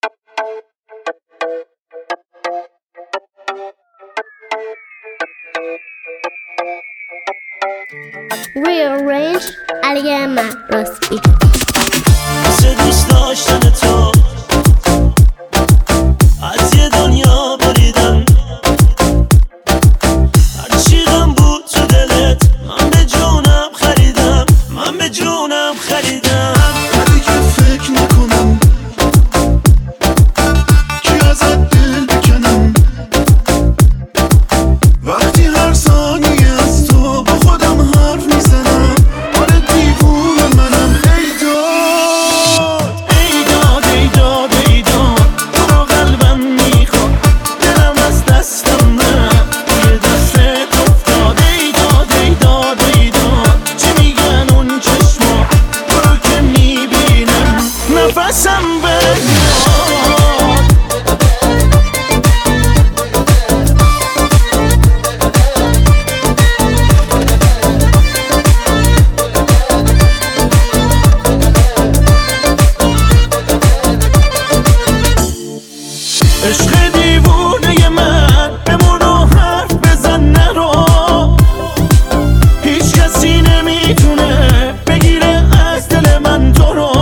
Rearrange Aliama Rosby. واسه دوست داشتن تو از یه دنیا بریدم، هرچی غم بود تو دلت من به جونم خریدم، من به جونم خریدم. ولی که فکر نکنم که ازت دل بکنم، وقتی هر ثانیه از تو با خودم حرف میزنم. آره دیوونه منم. ای داد ای داد ای داد ای داد، تو رو قلبم میخواد، دلم از دستم رفت، توی دستت افتاد. ای داد ای داد ای داد، چی میگن اون چشما، تو رو که میبینم نفسم بمیاد. عشق دیوونه من بمون و حرف بزن نرو، هیچ کسی نمیتونه بگیره از دل من تو رو.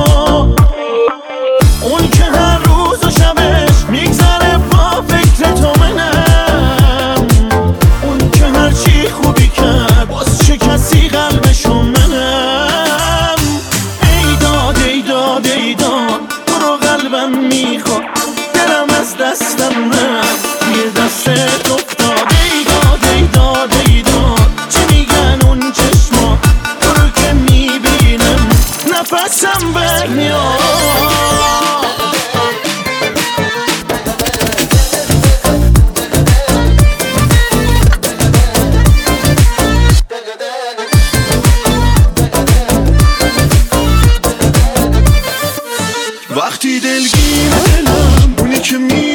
اون که هر روز و شبش میگذره با فکر تو منم، اون که هر چی خوبی کرد باز چه کسی قلبشو منم. ای داد ای داد ای داد، تو رو قلبم میخواد، دلم از دستم رفت، توی دستت افتاد. ای داد ای داد ای داد، چی میگن اون چشما، تو رو که میبینم نفسم برمیاد. وقتی دلگیر دلم، اونی که